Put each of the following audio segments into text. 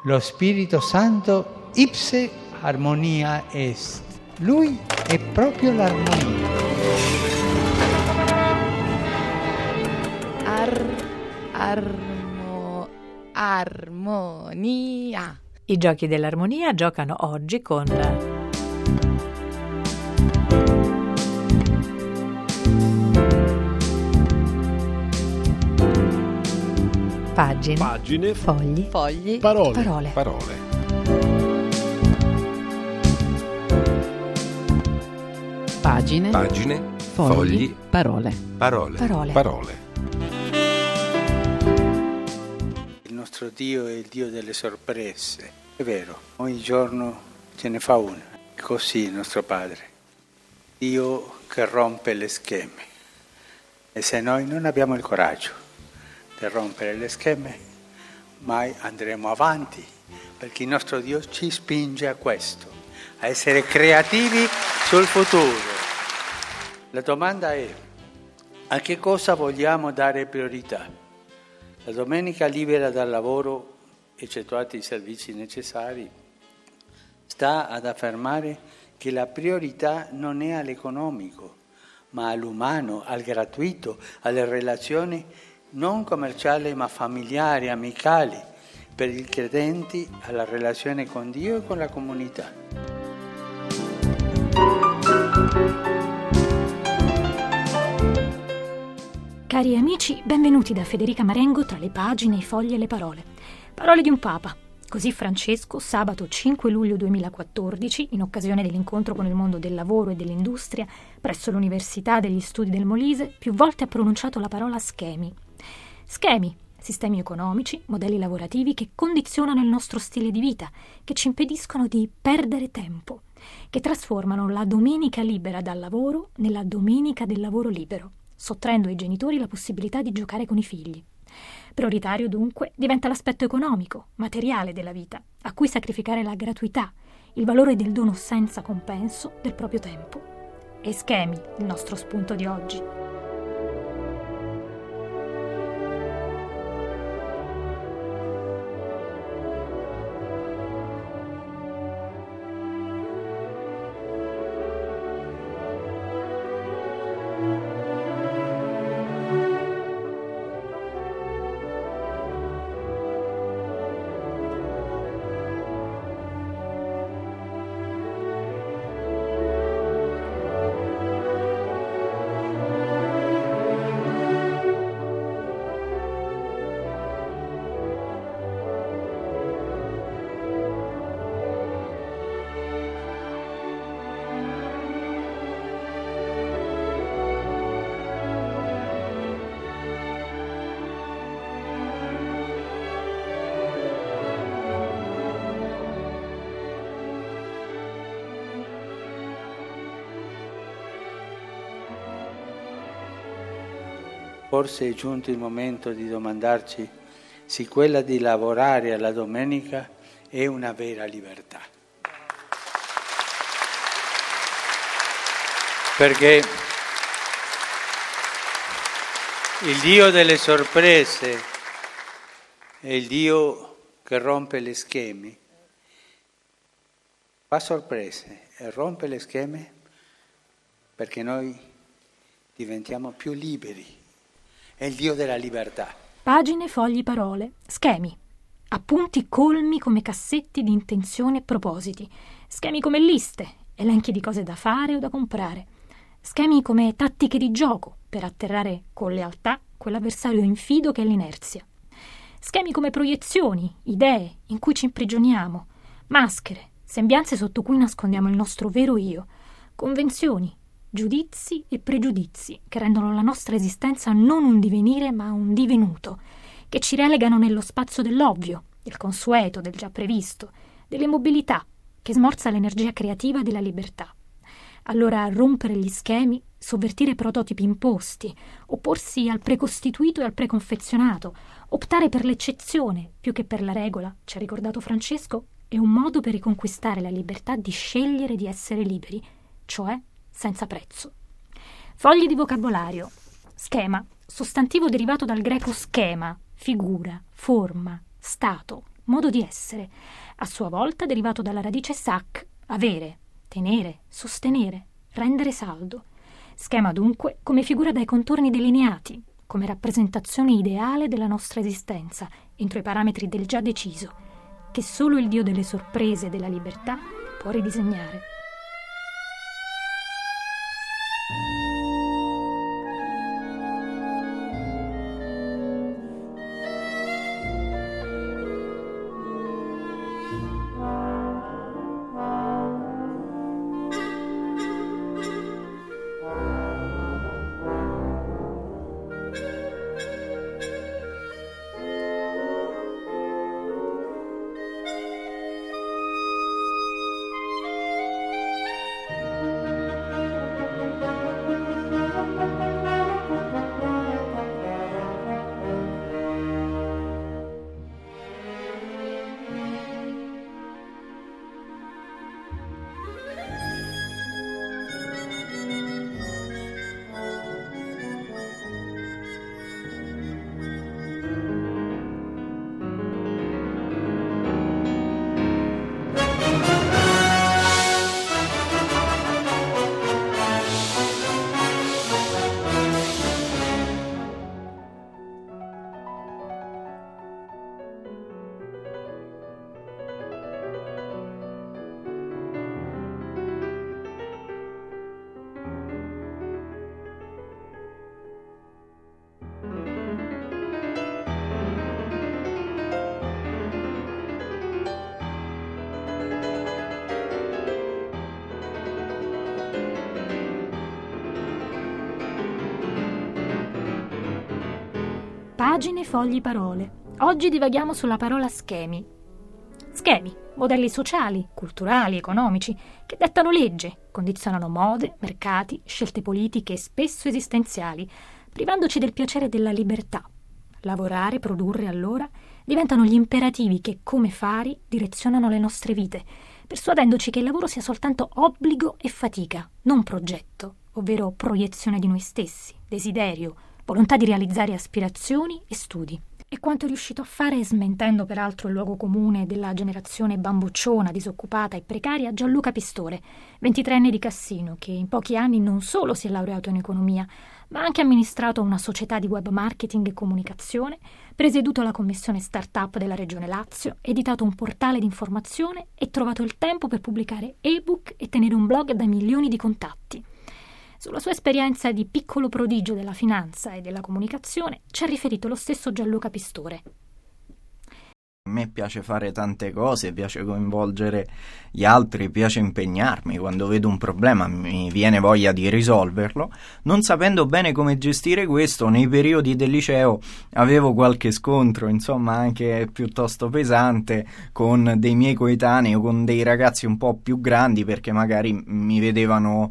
lo Spirito Santo ipse armonia est. Lui è proprio l'armonia. Armonia. I giochi dell'armonia giocano oggi con pagine, fogli, parole. Pagine, fogli, parole. Il nostro Dio è il Dio delle sorprese, è vero, ogni giorno ce ne fa una. Così il nostro Padre, Dio che rompe le scheme. E se noi non abbiamo il coraggio di rompere le scheme, mai andremo avanti, perché il nostro Dio ci spinge a questo, a essere creativi sul futuro. La domanda è: a che cosa vogliamo dare priorità? La domenica libera dal lavoro, eccettuati i servizi necessari, sta ad affermare che la priorità non è all'economico, ma all'umano, al gratuito, alle relazioni non commerciali ma familiari, amicali, per i credenti alla relazione con Dio e con la comunità. Cari amici, benvenuti da Federica Marengo tra le pagine, i fogli e le parole. Parole di un Papa. Così Francesco, sabato 5 luglio 2014, in occasione dell'incontro con il mondo del lavoro e dell'industria presso l'Università degli Studi del Molise, più volte ha pronunciato la parola schemi. Schemi, sistemi economici, modelli lavorativi che condizionano il nostro stile di vita, che ci impediscono di perdere tempo, che trasformano la domenica libera dal lavoro nella domenica del lavoro libero, sottraendo ai genitori la possibilità di giocare con i figli. Prioritario dunque diventa l'aspetto economico, materiale della vita, a cui sacrificare la gratuità, il valore del dono senza compenso del proprio tempo. E schemi, il nostro spunto di oggi. Forse è giunto il momento di domandarci se quella di lavorare alla domenica è una vera libertà. Perché il Dio delle sorprese è il Dio che rompe le schemi, fa sorprese e rompe le scheme perché noi diventiamo più liberi. È il Dio della libertà. Pagine, fogli, parole, schemi. Appunti colmi come cassetti di intenzioni e propositi. Schemi come liste, elenchi di cose da fare o da comprare. Schemi come tattiche di gioco per atterrare con lealtà quell'avversario infido che è l'inerzia. Schemi come proiezioni, idee in cui ci imprigioniamo. Maschere, sembianze sotto cui nascondiamo il nostro vero io. Convenzioni, giudizi e pregiudizi che rendono la nostra esistenza non un divenire ma un divenuto, che ci relegano nello spazio dell'ovvio, del consueto, del già previsto, dell'immobilità, che smorza l'energia creativa della libertà. Allora rompere gli schemi, sovvertire prototipi imposti, opporsi al precostituito e al preconfezionato, optare per l'eccezione più che per la regola, ci ha ricordato Francesco, è un modo per riconquistare la libertà di scegliere di essere liberi, cioè senza prezzo. Fogli di vocabolario. Schema, sostantivo derivato dal greco schema, figura, forma, stato, modo di essere, a sua volta derivato dalla radice sac, avere, tenere, sostenere, rendere saldo. Schema dunque come figura dai contorni delineati, come rappresentazione ideale della nostra esistenza, entro i parametri del già deciso, che solo il Dio delle sorprese e della libertà può ridisegnare. Pagine, fogli, parole. Oggi divaghiamo sulla parola schemi. Schemi, modelli sociali, culturali, economici, che dettano legge, condizionano mode, mercati, scelte politiche e spesso esistenziali, privandoci del piacere della libertà. Lavorare, produrre, allora, diventano gli imperativi che, come fari, direzionano le nostre vite, persuadendoci che il lavoro sia soltanto obbligo e fatica, non progetto, ovvero proiezione di noi stessi, desiderio, volontà di realizzare aspirazioni e studi. E quanto è riuscito a fare, smentendo peraltro il luogo comune della generazione bambocciona, disoccupata e precaria, Gianluca Pistore, 23enne di Cassino, che in pochi anni non solo si è laureato in economia, ma ha anche amministrato una società di web marketing e comunicazione, presieduto la commissione startup della Regione Lazio, editato un portale di informazione e trovato il tempo per pubblicare ebook e tenere un blog da milioni di contatti. Sulla sua esperienza di piccolo prodigio della finanza e della comunicazione ci ha riferito lo stesso Gianluca Pistore. A me piace fare tante cose, piace coinvolgere gli altri, piace impegnarmi. Quando vedo un problema mi viene voglia di risolverlo. Non sapendo bene come gestire questo, nei periodi del liceo avevo qualche scontro, insomma anche piuttosto pesante, con dei miei coetanei o con dei ragazzi un po' più grandi, perché magari mi vedevano,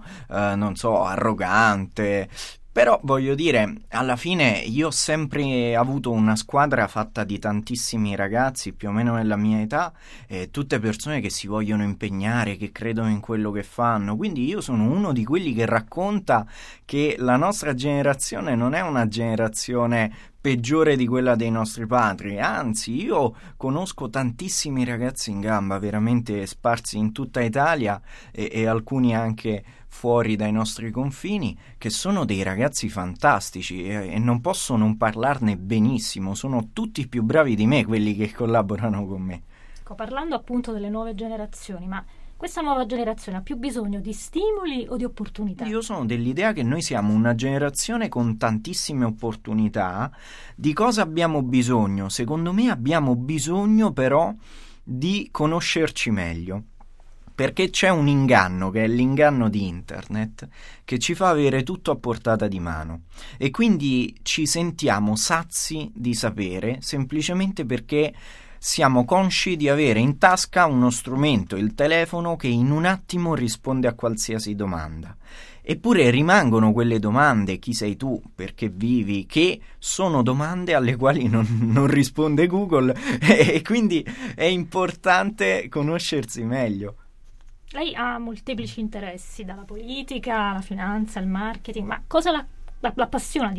arrogante. Però voglio dire, alla fine io ho sempre avuto una squadra fatta di tantissimi ragazzi, più o meno nella mia età, tutte persone che si vogliono impegnare, che credono in quello che fanno. Quindi io sono uno di quelli che racconta che la nostra generazione non è una generazione peggiore di quella dei nostri padri, anzi io conosco tantissimi ragazzi in gamba, veramente sparsi in tutta Italia e alcuni anche fuori dai nostri confini, che sono dei ragazzi fantastici e non posso non parlarne benissimo. Sono tutti più bravi di me quelli che collaborano con me. Parlando appunto delle nuove generazioni, ma questa nuova generazione ha più bisogno di stimoli o di opportunità? Io sono dell'idea che noi siamo una generazione con tantissime opportunità. Di cosa abbiamo bisogno? Secondo me abbiamo bisogno però di conoscerci meglio. Perché c'è un inganno, che è l'inganno di internet, che ci fa avere tutto a portata di mano e quindi ci sentiamo sazi di sapere semplicemente perché siamo consci di avere in tasca uno strumento, il telefono, che in un attimo risponde a qualsiasi domanda. Eppure rimangono quelle domande: chi sei tu, perché vivi, che sono domande alle quali non risponde Google e quindi è importante conoscersi meglio. Lei ha molteplici interessi, dalla politica alla finanza al marketing, ma cosa la appassiona di più?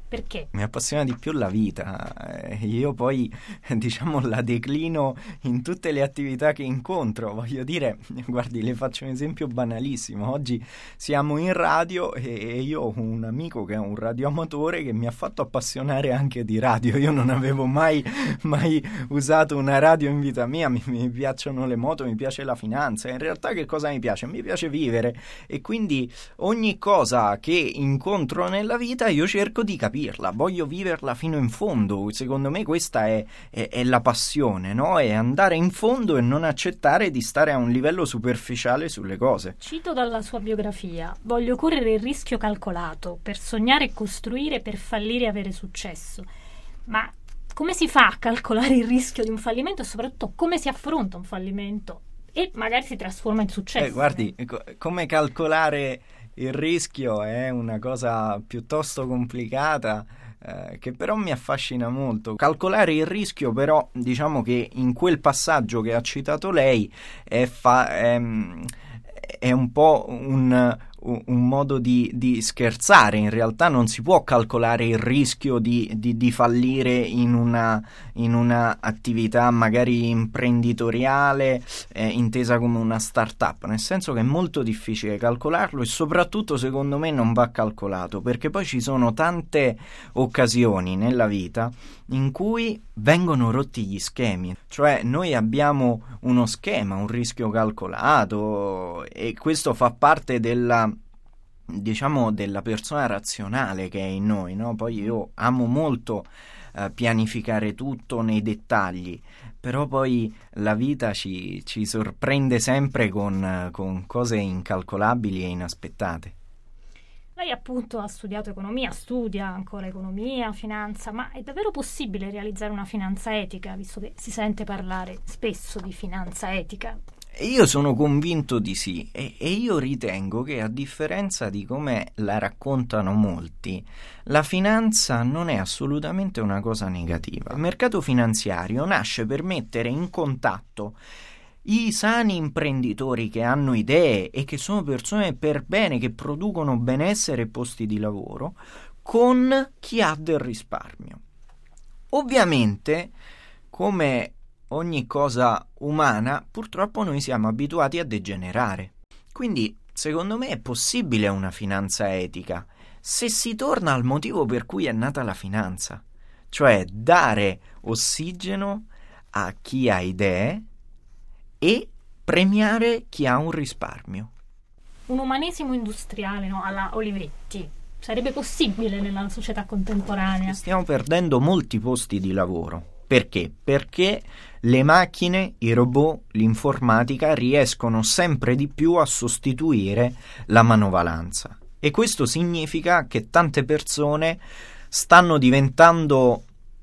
Perché? Mi appassiona di più la vita. Io poi, la declino in tutte le attività che incontro. Voglio dire, guardi, le faccio un esempio banalissimo. Oggi siamo in radio e io ho un amico che è un radioamatore che mi ha fatto appassionare anche di radio. Io non avevo mai usato una radio in vita mia. Mi piacciono le moto, mi piace la finanza. In realtà che cosa mi piace? Mi piace vivere, e quindi ogni cosa che incontro nella vita io cerco di capirla, voglio viverla fino in fondo. Secondo me questa è la passione, no? È andare in fondo e non accettare di stare a un livello superficiale sulle cose. Cito dalla sua biografia: voglio correre il rischio calcolato per sognare e costruire, per fallire e avere successo. Ma come si fa a calcolare il rischio di un fallimento e soprattutto come si affronta un fallimento e magari si trasforma in successo? Guardi, come calcolare il rischio è una cosa piuttosto complicata, che però mi affascina molto. Calcolare il rischio, però, diciamo che in quel passaggio che ha citato lei è un po' un modo di scherzare. In realtà non si può calcolare il rischio di fallire in una attività magari imprenditoriale, intesa come una startup, nel senso che è molto difficile calcolarlo, e soprattutto secondo me non va calcolato, perché poi ci sono tante occasioni nella vita in cui vengono rotti gli schemi. Cioè noi abbiamo uno schema, un rischio calcolato, e questo fa parte della persona razionale che è in noi, no? Poi io amo molto pianificare tutto nei dettagli, però poi la vita ci sorprende sempre con cose incalcolabili e inaspettate. Lei appunto ha studiato economia, studia ancora economia, finanza, ma è davvero possibile realizzare una finanza etica, visto che si sente parlare spesso di finanza etica? Io sono convinto di sì, e io ritengo che, a differenza di come la raccontano molti, la finanza non è assolutamente una cosa negativa. Il mercato finanziario nasce per mettere in contatto i sani imprenditori che hanno idee e che sono persone per bene, che producono benessere e posti di lavoro, con chi ha del risparmio. Ovviamente, come ogni cosa umana, purtroppo noi siamo abituati a degenerare. Quindi, secondo me, è possibile una finanza etica se si torna al motivo per cui è nata la finanza, cioè dare ossigeno a chi ha idee e premiare chi ha un risparmio. Un umanesimo industriale, no? Alla Olivetti sarebbe possibile nella società contemporanea? Stiamo perdendo molti posti di lavoro. Perché? Perché le macchine, i robot, l'informatica riescono sempre di più a sostituire la manovalanza, e questo significa che tante persone stanno diventando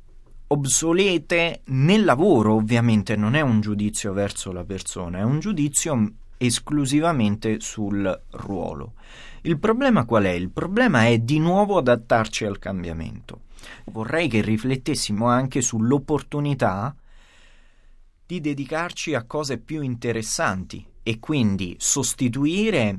obsolete nel lavoro. Ovviamente non è un giudizio verso la persona, è un giudizio esclusivamente sul ruolo. Il problema qual è? Il problema è di nuovo adattarci al cambiamento. Vorrei che riflettessimo anche sull'opportunità di dedicarci a cose più interessanti e quindi sostituire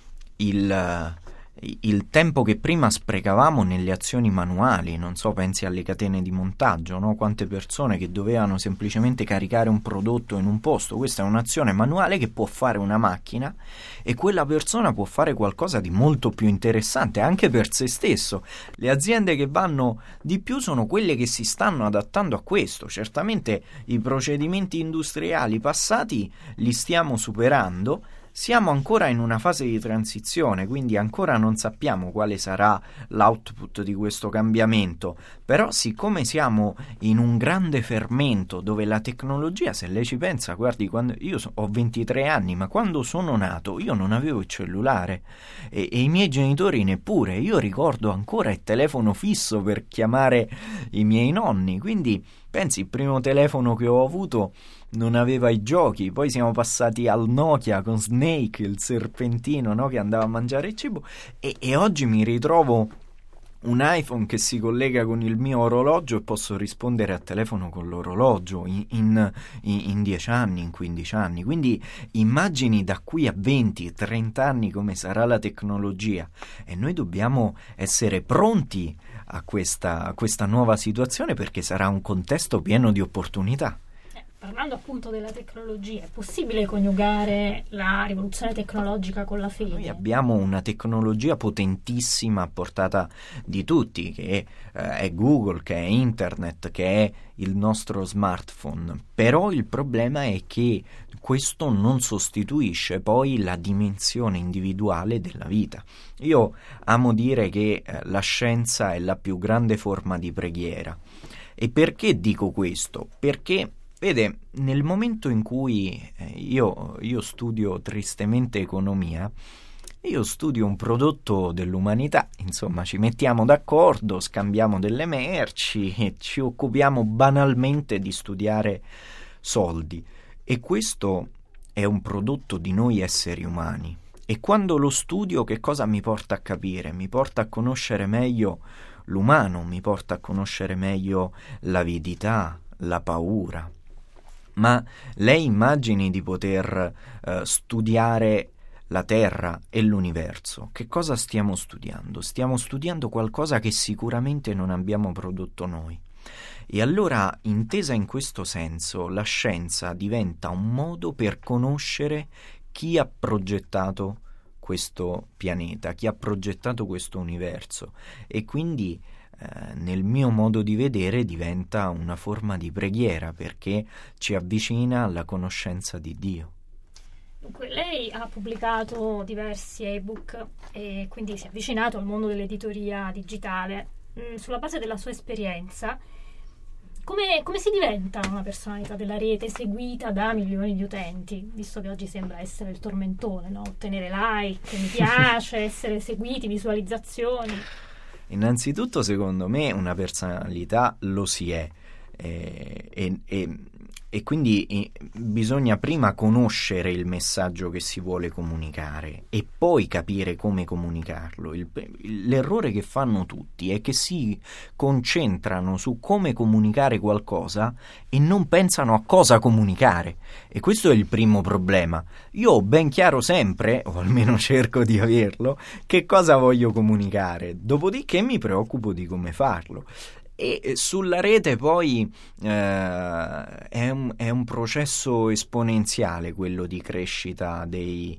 il tempo che prima sprecavamo nelle azioni manuali. Non so, pensi alle catene di montaggio, no? Quante persone che dovevano semplicemente caricare un prodotto in un posto. Questa è un'azione manuale che può fare una macchina, e quella persona può fare qualcosa di molto più interessante anche per se stesso. Le aziende che vanno di più sono quelle che si stanno adattando a questo. Certamente i procedimenti industriali passati li stiamo superando. Siamo ancora in una fase di transizione, quindi ancora non sappiamo quale sarà l'output di questo cambiamento, però siccome siamo in un grande fermento dove la tecnologia, se lei ci pensa, guardi, quando io ho 23 anni, ma quando sono nato io non avevo il cellulare e i miei genitori neppure. Io ricordo ancora il telefono fisso per chiamare i miei nonni, quindi pensi, il primo telefono che ho avuto non aveva i giochi, poi siamo passati al Nokia con Snake, il serpentino, no? Che andava a mangiare il cibo, e oggi mi ritrovo un iPhone che si collega con il mio orologio e posso rispondere a telefono con l'orologio in 10 anni, in 15 anni. Quindi immagini da qui a 20-30 anni come sarà la tecnologia, e noi dobbiamo essere pronti a questa nuova situazione, perché sarà un contesto pieno di opportunità. Parlando appunto della tecnologia, è possibile coniugare la rivoluzione tecnologica con la fede? Noi abbiamo una tecnologia potentissima a portata di tutti, che è Google, che è Internet, che è il nostro smartphone. Però il problema è che questo non sostituisce poi la dimensione individuale della vita. Io amo dire che la scienza è la più grande forma di preghiera. E perché dico questo? Perché vede, nel momento in cui io studio tristemente economia, io studio un prodotto dell'umanità, insomma ci mettiamo d'accordo, scambiamo delle merci e ci occupiamo banalmente di studiare soldi, e questo è un prodotto di noi esseri umani. E quando lo studio, che cosa mi porta a capire? Mi porta a conoscere meglio l'umano, mi porta a conoscere meglio l'avidità, la paura. Ma lei immagini di poter studiare la Terra e l'universo. Che cosa stiamo studiando? Stiamo studiando qualcosa che sicuramente non abbiamo prodotto noi. E allora, intesa in questo senso, la scienza diventa un modo per conoscere chi ha progettato questo pianeta, chi ha progettato questo universo, e quindi nel mio modo di vedere diventa una forma di preghiera, perché ci avvicina alla conoscenza di Dio. Dunque, lei ha pubblicato diversi ebook e quindi si è avvicinato al mondo dell'editoria digitale. Sulla base della sua esperienza, come si diventa una personalità della rete seguita da milioni di utenti, visto che oggi sembra essere il tormentone, no? Ottenere like, mi piace, essere seguiti, visualizzazioni. Innanzitutto, secondo me, una personalità lo si è, e quindi bisogna prima conoscere il messaggio che si vuole comunicare e poi capire come comunicarlo. L'errore che fanno tutti è che si concentrano su come comunicare qualcosa e non pensano a cosa comunicare, e questo è il primo problema. Io ho ben chiaro sempre, o almeno cerco di averlo, che cosa voglio comunicare, dopodiché mi preoccupo di come farlo. E sulla rete poi è un processo esponenziale quello di crescita dei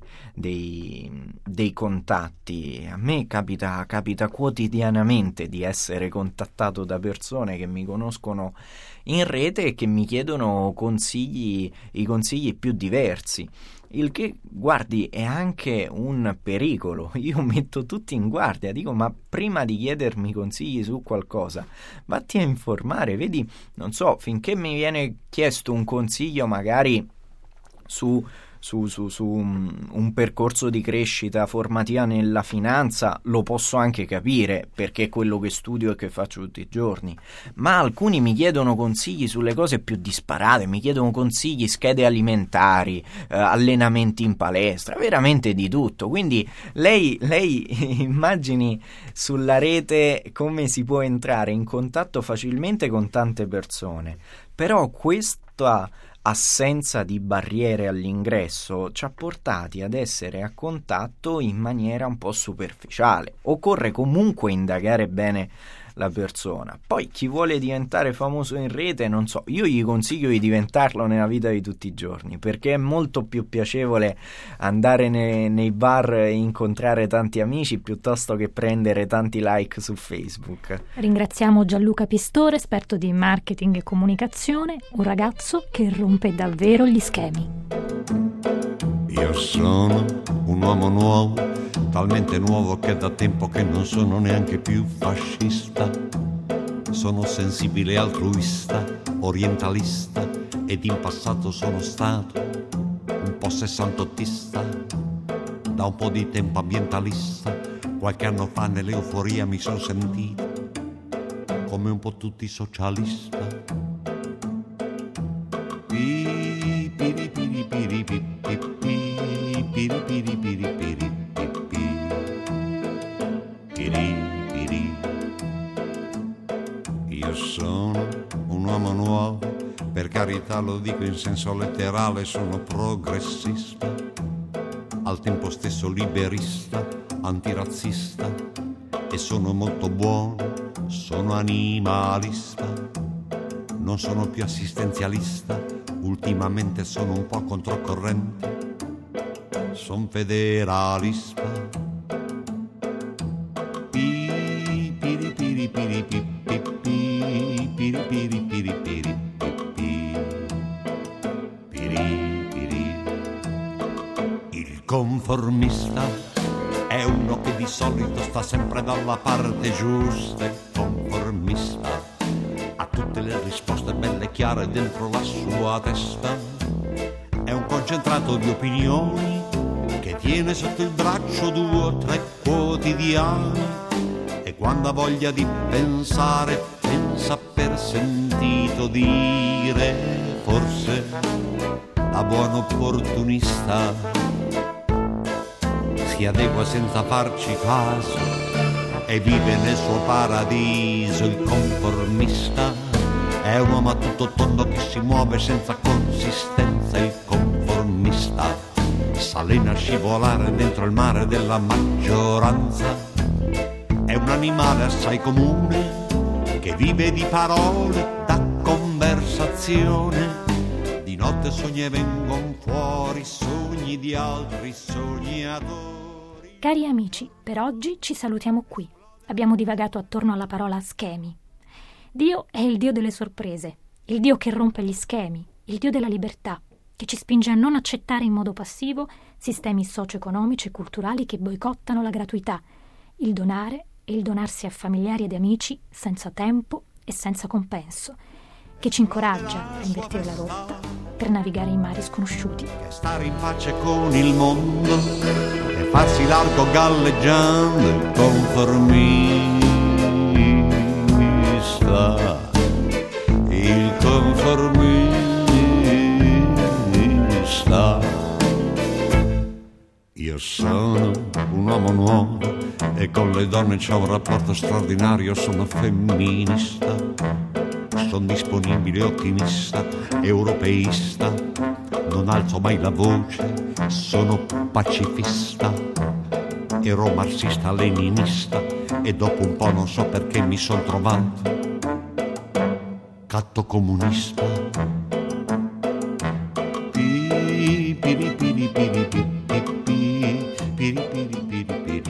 contatti. A me capita quotidianamente di essere contattato da persone che mi conoscono in rete e che mi chiedono i consigli più diversi. Il che, guardi, è anche un pericolo. Io metto tutti in guardia, dico: ma prima di chiedermi consigli su qualcosa, vatti a informare, vedi, non so, finché mi viene chiesto un consiglio magari su un percorso di crescita formativa nella finanza, lo posso anche capire, perché è quello che studio e che faccio tutti i giorni. Ma alcuni mi chiedono consigli sulle cose più disparate, mi chiedono consigli, schede alimentari, allenamenti in palestra, veramente di tutto. Quindi lei immagini sulla rete come si può entrare in contatto facilmente con tante persone, però questa assenza di barriere all'ingresso ci ha portati ad essere a contatto in maniera un po' superficiale. Occorre comunque indagare bene la persona. Poi chi vuole diventare famoso in rete, non so, io gli consiglio di diventarlo nella vita di tutti i giorni, perché è molto più piacevole andare nei bar e incontrare tanti amici piuttosto che prendere tanti like su Facebook. Ringraziamo Gianluca Pistore, esperto di marketing e comunicazione, un ragazzo che rompe davvero gli schemi. Io sono un uomo nuovo, talmente nuovo che da tempo che non sono neanche più fascista. Sono sensibile, altruista, orientalista, ed in passato sono stato un po' sessantottista, da un po' di tempo ambientalista. Qualche anno fa nell'euforia mi son sentito come un po' tutti socialista. Piri piri piri piri piri piri piri piri piri piri piri piri Per carità lo dico in senso letterale, sono progressista, al tempo stesso liberista, antirazzista, e sono molto buono, sono animalista, non sono più assistenzialista, ultimamente sono un po' controcorrente, son federalista. Piri piri piri piri piri piri piri piri piri piri piri. Il conformista è uno che di solito sta sempre dalla parte giusta. Il conformista ha tutte le risposte belle chiare dentro la sua testa. È un concentrato di opinioni che tiene sotto il braccio 2 o 3 quotidiani, e quando ha voglia di pensare pensa per sentito dire, forse da buon opportunista si adegua senza farci caso e vive nel suo paradiso. Il conformista è un uomo a tutto tondo che si muove senza consistenza. Il conformista s'allena a scivolare dentro il mare della maggioranza. È un animale assai comune che vive di parole, da conversazione. Di notte sogni e vengono fuori sogni di altri sognatori. Cari amici, per oggi ci salutiamo qui. Abbiamo divagato attorno alla parola schemi. Dio è il Dio delle sorprese, il Dio che rompe gli schemi, il Dio della libertà, che ci spinge a non accettare in modo passivo sistemi socio-economici e culturali che boicottano la gratuità, il donare e il donarsi a familiari ed amici senza tempo e senza compenso, che ci incoraggia a invertire la rotta per navigare in mari sconosciuti. Che stare in pace con il mondo e farsi largo galleggiando. Il conformista, il conformista. Io sono un uomo nuovo e con le donne c'ho un rapporto straordinario. Sono femminista, sono disponibile, ottimista, europeista, non alzo mai la voce, sono pacifista, ero marxista, leninista e dopo un po' non so perché mi son trovato catto comunista. Piri piri piri piri piri piri piri piri piri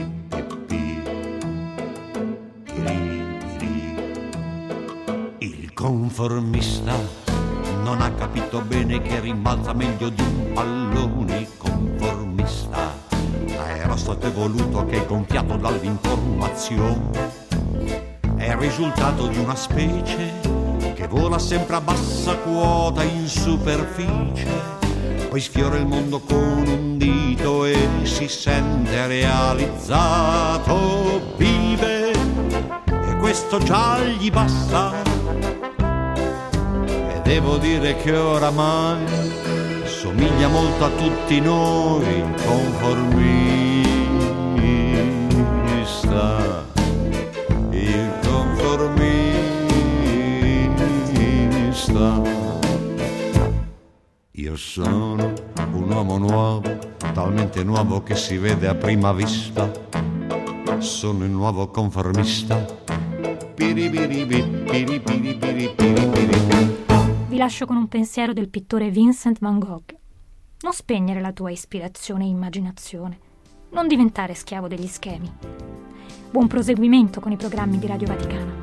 piri. Il conformista non ha capito bene che rimbalza meglio di un pallone. Il conformista era stato evoluto che è gonfiato dall'informazione. È il risultato di una specie che vola sempre a bassa quota in superficie, poi sfiora il mondo con un dito e si sente realizzato. Vive e questo già gli basta, e devo dire che oramai somiglia molto a tutti noi. Il conformista, il conformista. Io sono un uomo nuovo, talmente nuovo che si vede a prima vista. Sono il nuovo conformista. Vi lascio con un pensiero del pittore Vincent van Gogh. Non spegnere la tua ispirazione e immaginazione. Non diventare schiavo degli schemi. Buon proseguimento con i programmi di Radio Vaticana.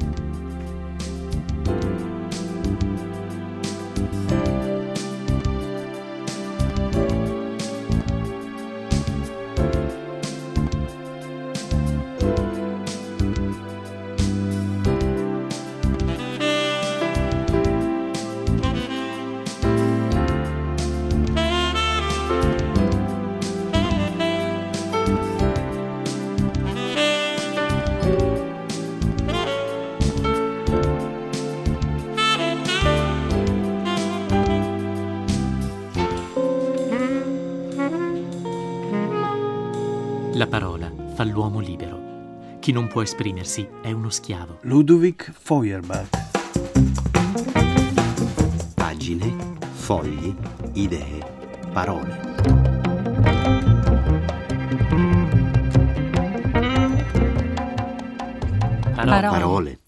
La parola fa l'uomo libero. Chi non può esprimersi è uno schiavo. Ludwig Feuerbach. Pagine, fogli, idee, parole. Parole. Parole.